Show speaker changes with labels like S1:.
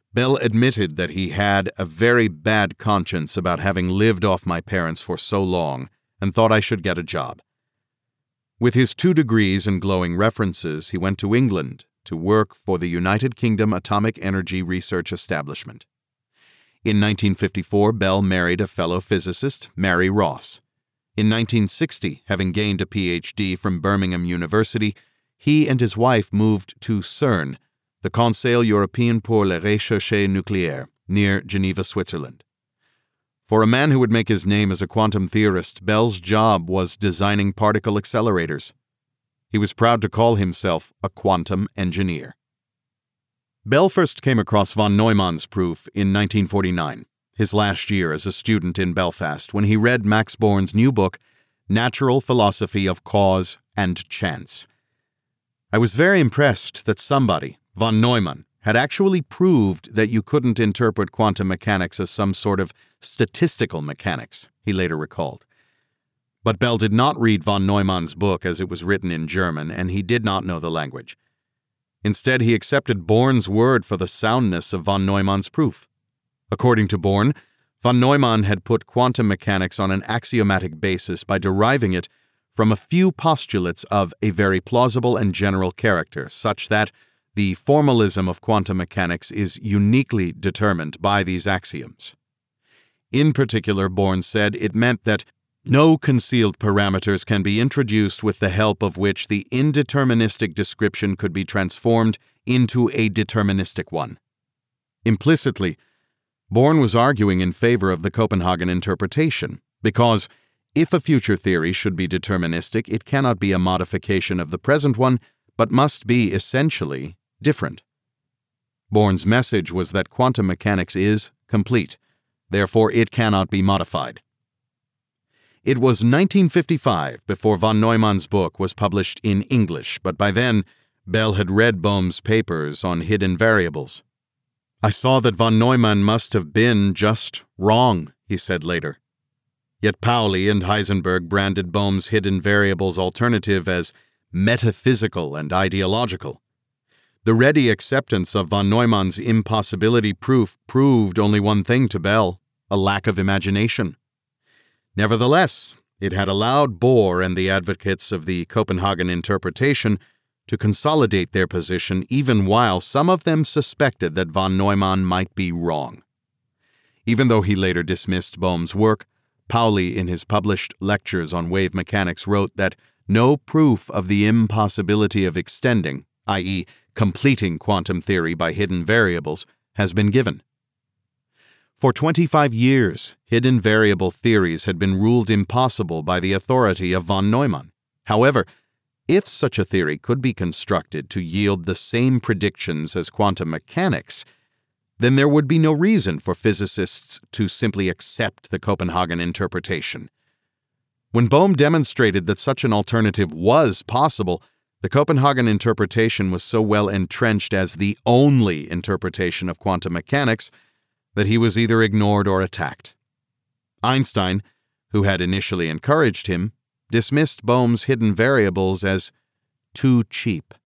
S1: Bell admitted that he had a very bad conscience about having lived off my parents for so long and thought I should get a job. With his 2 degrees and glowing references, he went to England to work for the United Kingdom Atomic Energy Research Establishment. In 1954, Bell married a fellow physicist, Mary Ross. In 1960, having gained a Ph.D. from Birmingham University, he and his wife moved to CERN, the Conseil Européen pour la Recherche Nucléaire, near Geneva, Switzerland. For a man who would make his name as a quantum theorist, Bell's job was designing particle accelerators. He was proud to call himself a quantum engineer. Bell first came across von Neumann's proof in 1949, his last year as a student in Belfast, when he read Max Born's new book, Natural Philosophy of Cause and Chance. I was very impressed that somebody, von Neumann, had actually proved that you couldn't interpret quantum mechanics as some sort of statistical mechanics, he later recalled. But Bell did not read von Neumann's book as it was written in German, and he did not know the language. Instead, he accepted Born's word for the soundness of von Neumann's proof. According to Born, von Neumann had put quantum mechanics on an axiomatic basis by deriving it from a few postulates of a very plausible and general character, such that the formalism of quantum mechanics is uniquely determined by these axioms. In particular, Born said it meant that no concealed parameters can be introduced with the help of which the indeterministic description could be transformed into a deterministic one. Implicitly, Born was arguing in favor of the Copenhagen interpretation, because if a future theory should be deterministic, it cannot be a modification of the present one, but must be essentially different. Born's message was that quantum mechanics is complete, therefore it cannot be modified. It was 1955 before von Neumann's book was published in English, but by then, Bell had read Bohm's papers on hidden variables. I saw that von Neumann must have been just wrong, he said later. Yet Pauli and Heisenberg branded Bohm's hidden variables alternative as metaphysical and ideological. The ready acceptance of von Neumann's impossibility proof proved only one thing to Bell: a lack of imagination. Nevertheless, it had allowed Bohr and the advocates of the Copenhagen interpretation to consolidate their position even while some of them suspected that von Neumann might be wrong. Even though he later dismissed Bohm's work, Pauli in his published lectures on wave mechanics wrote that no proof of the impossibility of extending, i.e., completing quantum theory by hidden variables, has been given. For 25 years, hidden variable theories had been ruled impossible by the authority of von Neumann. However, if such a theory could be constructed to yield the same predictions as quantum mechanics, then there would be no reason for physicists to simply accept the Copenhagen interpretation. When Bohm demonstrated that such an alternative was possible, the Copenhagen interpretation was so well entrenched as the only interpretation of quantum mechanics that he was either ignored or attacked. Einstein, who had initially encouraged him, dismissed Bohm's hidden variables as too cheap.